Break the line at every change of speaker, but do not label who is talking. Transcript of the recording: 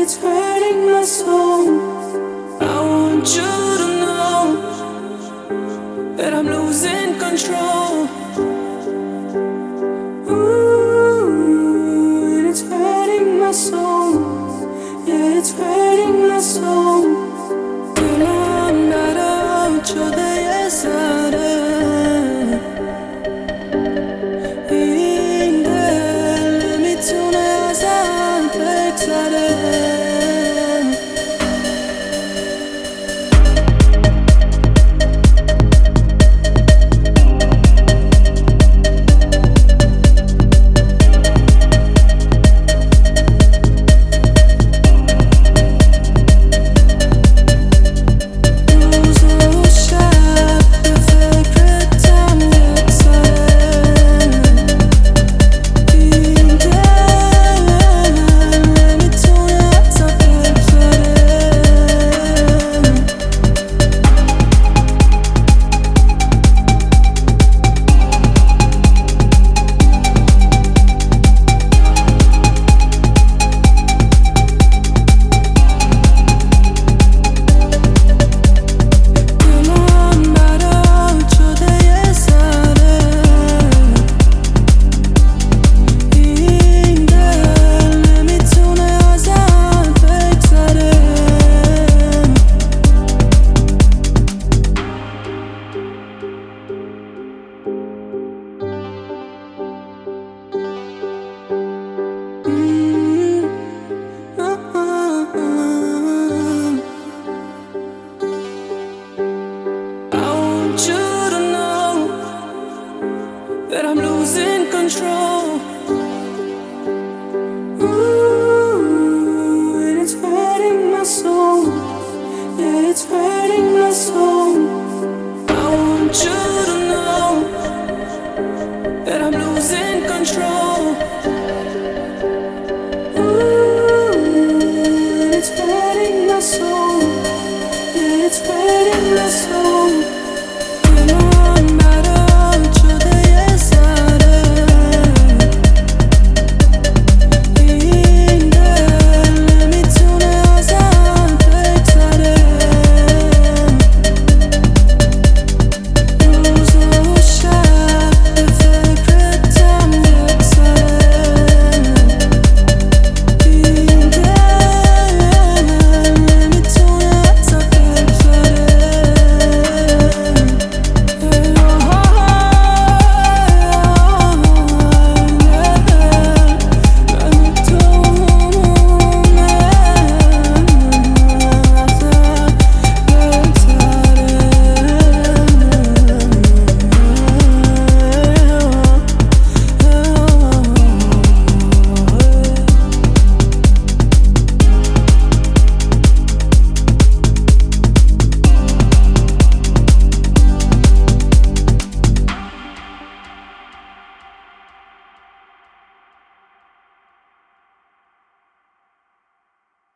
it's hurting my soul. I want you to know that I'm losing control. Ooh, and it's hurting my soul. Yeah, it's hurting my soul. When I'm not out, you're the yes side. That I'm losing control. Ooh, and it's hurting my soul. Yeah, it's hurting my soul. I want you to know that I'm losing control. Ooh, and it's hurting my soul.